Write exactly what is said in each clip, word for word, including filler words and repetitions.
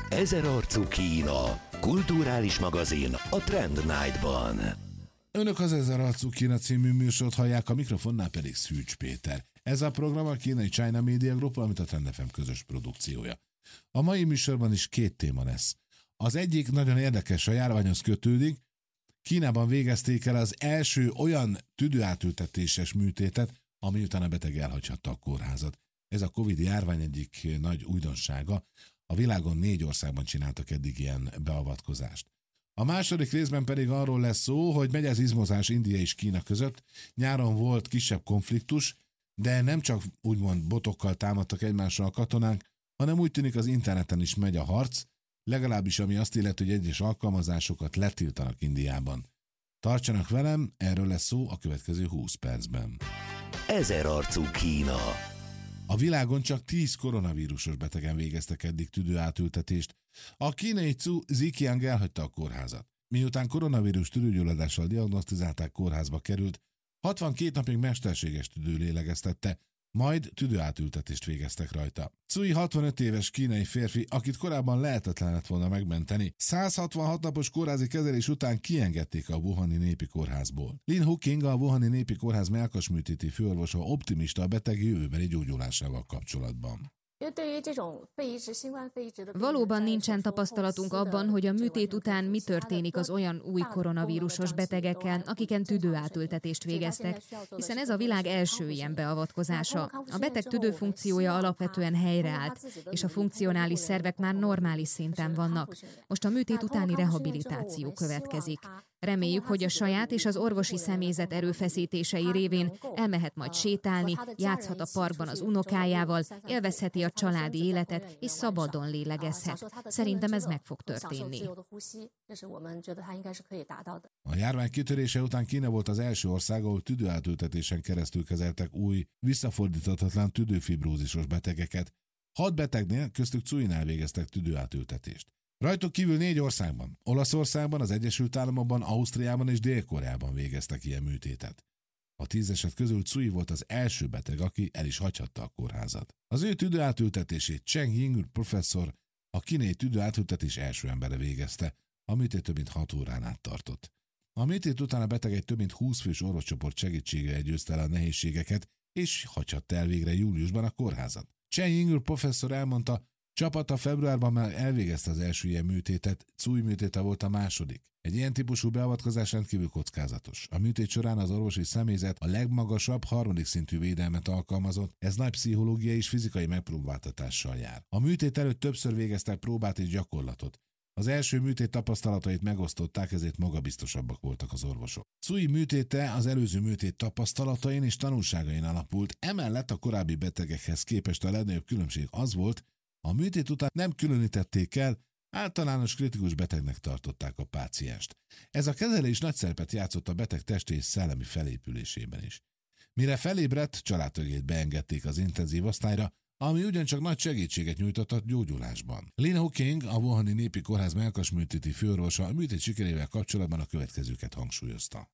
Ezer arcú Kína, kulturális magazin a Trend Night-ban. Önök az Ezer arcú Kína című műsort hallják, a mikrofonnál pedig Szűcs Péter. Ez a program a kínai China Media Group, amit a Trend ef em közös produkciója. A mai műsorban is két téma lesz. Az egyik nagyon érdekes, a járványhoz kötődik. Kínában végezték el az első olyan tüdőátültetéses műtétet, ami után a beteg elhagyhatta a kórházat. Ez a Covid járvány egyik nagy újdonsága. A világon négy országban csináltak eddig ilyen beavatkozást. A második részben pedig arról lesz szó, hogy megy az izmozás India és Kína között. Nyáron volt kisebb konfliktus, de nem csak úgymond botokkal támadtak egymással a katonák, hanem úgy tűnik az interneten is megy a harc, legalábbis ami azt illeti, hogy egyes alkalmazásokat letiltanak Indiában. Tartsanak velem, erről lesz szó a következő húsz percben. Ezer arcú Kína. A világon csak tíz koronavírusos betegen végeztek eddig tüdőátültetést. A kínai Zhu Ziqiang elhagyta a kórházat. Miután koronavírus tüdőgyulladással diagnosztizálták, kórházba került, hatvankét napig mesterséges tüdő lélegeztette, majd tüdőátültetést végeztek rajta. Zui hatvanöt éves kínai férfi, akit korábban lehetetlen lett volna megmenteni, száz hatvanhat napos kórházi kezelés után kiengedték a Wuhani népi kórházból. Lin Huqing, a Wuhani népi kórház mellkasműtéti főorvosa optimista a beteg jövőbeli gyógyulásával kapcsolatban. Valóban nincsen tapasztalatunk abban, hogy a műtét után mi történik az olyan új koronavírusos betegekkel, akiken tüdőátültetést végeztek, hiszen ez a világ első ilyen beavatkozása. A beteg tüdőfunkciója alapvetően helyreállt, és a funkcionális szervek már normális szinten vannak. Most a műtét utáni rehabilitáció következik. Reméljük, hogy a saját és az orvosi személyzet erőfeszítései révén elmehet majd sétálni, játszhat a parkban az unokájával, élvezheti a családi életet és szabadon lélegezhet. Szerintem ez meg fog történni. A járvány kitörése után Kína volt az első ország, ahol tüdőátültetésen keresztül kezeltek új, visszafordíthatatlan tüdőfibrózisos betegeket. Hat betegnél, köztük Zuinál végeztek tüdőátültetést. Rajtuk kívül négy országban, Olaszországban, az Egyesült Államokban, Ausztriában és Dél-Koreában végeztek ilyen műtétet. A tíz eset közül Zui volt az első beteg, aki el is hagyhatta a kórházat. Az ő tüdőátültetését Cheng Yingru professzor, a kínai tüdőátültetés első embere végezte, a műtét több mint hat órán át tartott. A műtét után a beteg egy több mint húsz fős orvoscsoport segítségével győzte el a nehézségeket, és hagyhatta el végre júliusban a kórházat. Cheng Yingru professzor elmondta, csapata februárban már elvégezte az első ilyen műtétet, Zui műtéte volt a második. Egy ilyen típusú beavatkozás rendkívül kockázatos. A műtét során az orvosi személyzet a legmagasabb, harmadik szintű védelmet alkalmazott, ez nagy pszichológiai és fizikai megpróbáltatással jár. A műtét előtt többször végeztek próbát és gyakorlatot. Az első műtét tapasztalatait megosztották, ezért magabiztosabbak voltak az orvosok. Zui műtéte az előző műtét tapasztalatain és tanulságain alapult, emellett a korábbi betegekhez képest a legnagyobb különbség az volt, a műtét után nem különítették el, általános kritikus betegnek tartották a pácienst. Ez a kezelés nagy szerepet játszott a beteg testi és szellemi felépülésében is. Mire felébredt, családtagjait beengedték az intenzív osztályra, ami ugyancsak nagy segítséget nyújtott a gyógyulásban. Lin Huqing, a Wuhani népi kórház mellkasműtéti főorvosa a műtét sikerével kapcsolatban a következőket hangsúlyozta.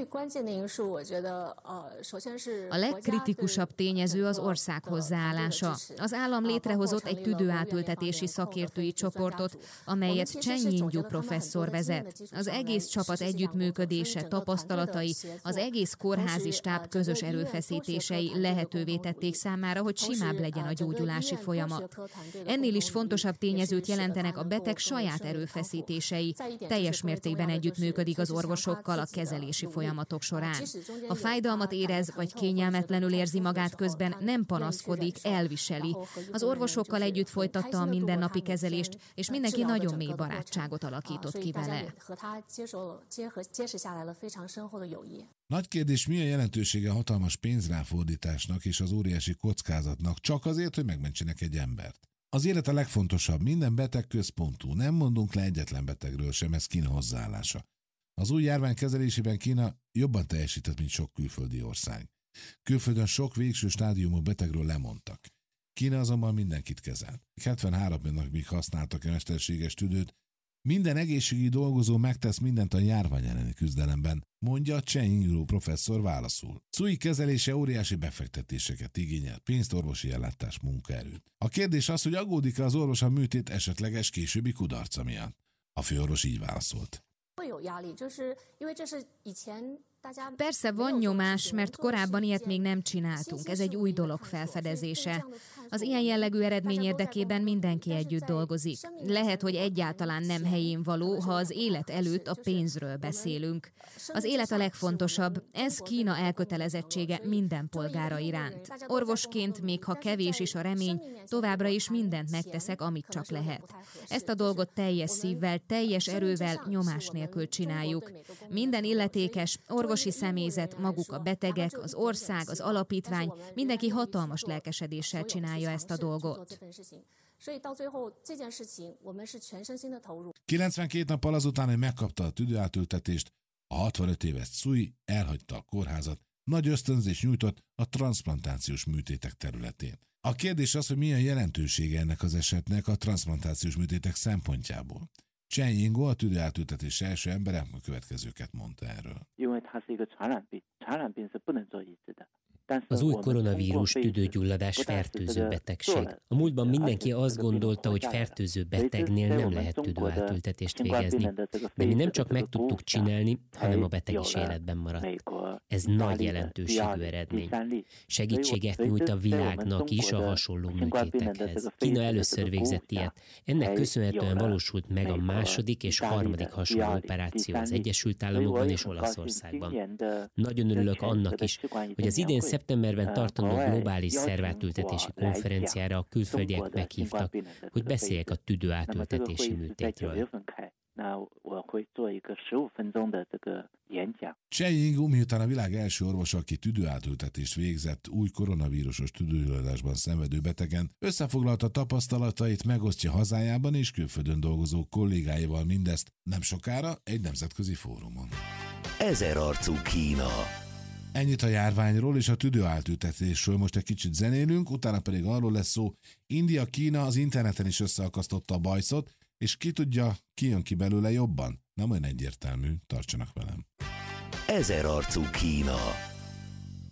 A legkritikusabb tényező az ország hozzáállása. Az állam létrehozott egy tüdőátültetési szakértői csoportot, amelyet Cheng Yingru professzor vezet. Az egész csapat együttműködése, tapasztalatai, az egész kórházi stáb közös erőfeszítései lehetővé tették számára, hogy simább legyen a gyógyulási folyamat. Ennél is fontosabb tényezőt jelentenek a beteg saját erőfeszítései. Teljes mértékben együttműködik az orvosokkal a kezelési folyamatok során. Ha fájdalmat érez, vagy kényelmetlenül érzi magát közben, nem panaszkodik, elviseli. Az orvosokkal együtt folytatta a mindennapi kezelést, és mindenki nagyon mély barátságot alakított ki vele. Nagy kérdés, mi a jelentősége a hatalmas pénzráfordításnak és az óriási kockázatnak, csak azért, hogy megmentsenek egy embert. Az élet a legfontosabb, minden beteg központú, nem mondunk le egyetlen betegről sem, ez Kína hozzáállása. Az új járvány kezelésében Kína jobban teljesített, mint sok külföldi ország. Külföldön sok végső stádiumú betegről lemondtak. Kína azonban mindenkit kezelt. hetvenhárom napig használtak a mesterséges tüdőt, Minden egészségügyi dolgozó megtesz mindent a járvány elleni küzdelemben, mondja Chen Yingru professzor válaszul. Cui kezelése óriási befektetéseket igényel, pénzt, orvosi ellátást, munkaerőt. A kérdés az, hogy aggódik-e az orvos a műtét esetleges későbbi kudarca miatt. A főorvos így válaszolt. Persze van nyomás, mert korábban ilyet még nem csináltunk. Ez egy új dolog felfedezése. Az ilyen jellegű eredmény érdekében mindenki együtt dolgozik. Lehet, hogy egyáltalán nem helyén való, ha az élet előtt a pénzről beszélünk. Az élet a legfontosabb. Ez Kína elkötelezettsége minden polgára iránt. Orvosként, még ha kevés is a remény, továbbra is mindent megteszek, amit csak lehet. Ezt a dolgot teljes szívvel, teljes erővel, nyomás nélkül csináljuk. Minden illetékes, orvosi személyzet, maguk a betegek, az ország, az alapítvány, mindenki hatalmas lelkesedéssel csinálja ezt a dolgot. kilencvenkét nappal azután, hogy megkapta a tüdőátültetést, a hatvanöt éves Cui elhagyta a kórházat, nagy ösztönzés nyújtott a transzplantációs műtétek területén. A kérdés az, hogy milyen jelentősége ennek az esetnek a transzplantációs műtétek szempontjából. Chen Yingru, a tüdőátültetés első embere, a következőket mondta erről. Az új koronavírus tüdőgyulladás fertőző betegség. A múltban mindenki azt gondolta, hogy fertőző betegnél nem lehet tüdőátültetést végezni. De mi nem csak meg tudtuk csinálni, hanem a beteg is életben maradt. Ez nagy jelentőségű eredmény. Segítséget nyújt a világnak is a hasonló műtétekhez. Kína először végzett ilyet. Ennek köszönhetően valósult meg a második és harmadik hasonló operáció az Egyesült Államokban és Olaszországban. Nagyon örülök annak is, hogy az idén szeptemberben tartandó globális szervátültetési konferenciára a külföldiek meghívtak, hogy beszéljek a tüdőátültetési műtétről. Chen Yingru, miután a világ első orvosa, aki tüdőátültetést végzett új koronavírusos tüdőgyulladásban szenvedő betegen, összefoglalta tapasztalatait, megosztja hazájában és külföldön dolgozó kollégáival, mindezt nem sokára egy nemzetközi fórumon. Ezerarcú Kína. Ennyit a járványról és a tüdőátültetésről, most egy kicsit zenélünk, utána pedig arról lesz szó, India, Kína az interneten is összeakasztotta a bajszot, és ki tudja, ki jön ki belőle jobban? Nem olyan egyértelmű, tartsanak velem. Ezerarcú Kína.